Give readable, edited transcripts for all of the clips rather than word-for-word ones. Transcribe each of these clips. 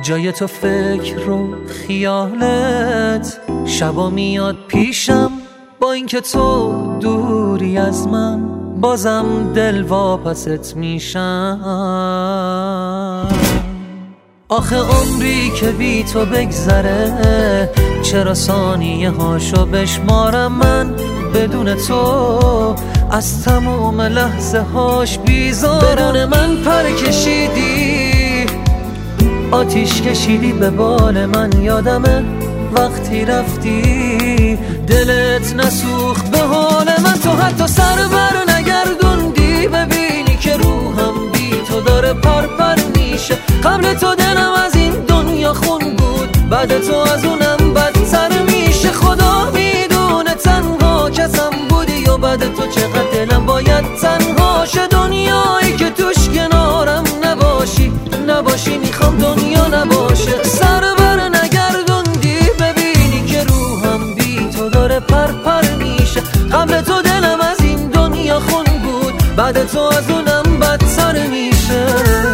جای تو فکر و خیالت شبا میاد پیشم، با اینکه تو دوری از من بازم دل واپست میشم. آخه عمری که بی تو بگذره چرا ثانیه هاشو بشمارم من بدون تو از تموم لحظه هاش بیزارم. بدون من پر کشیدی، آتیش کشیدی به بال من، یادمه وقتی رفتی دلت نسوخت به حال من. تو حتی سر بر نگردوندی ببینی که روحم بی تو داره پرپر میشه. قبل تو دلم از این دنیا خون بود، بعد تو از اونم بدتر میشه. خدا میدونه تنها کسم بودی و بعد تو چقدر دلم باید تنها شه. دنیایی که توش کنارم نباشی میخوام دنیا نباشه. سر بر نگردوندی ببینی که روحم بی تو داره پرپر میشه. قبل تو دلم از این دنیا خون بود، بعد تو از اونم بدتر میشه.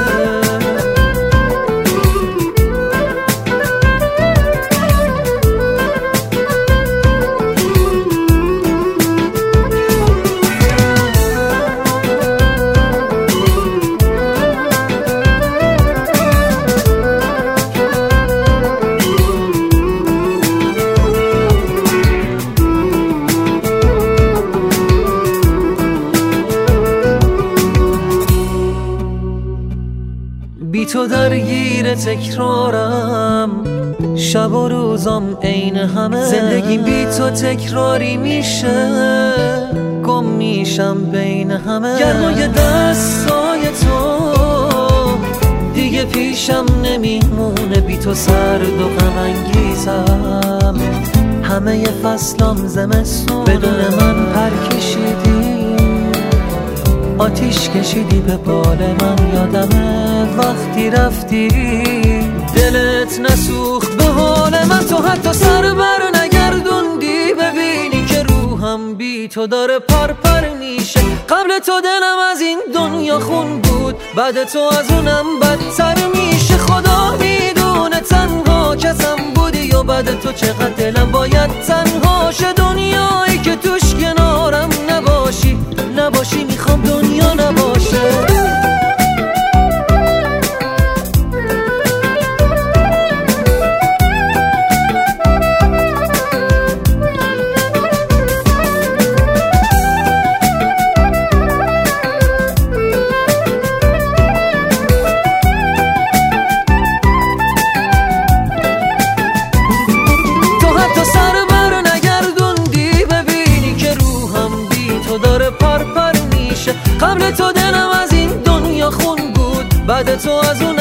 بی تو درگیر تکرارم، شب و روزم عین همه. زندگیم بی تو تکراری میشه، گم میشم بین همه. گرمای دستای تو دیگه پیشم نمیمونه، بی تو سرد و غم انگیزم. همه فصلام زمستونه، بدون من پر کشیدی، آتیش کشیدی به بال من. یادمه وقتی رفتی دلت نسوخت به حال من. تو حتی سر بر نگردوندی ببینی که روحم بی تو داره پرپر میشه. قبل تو دلم از این دنیا خون بود، بعد تو از اونم بدتر میشه. خدا میدونه تنها کسم بودی و بعد تو چقدر دلم باید تنها شه. دنیایی که توش کنارم نباشی میخوام دنیا نباشه. قبل تو دلم از این دنیا خون بود، بعد تو از اون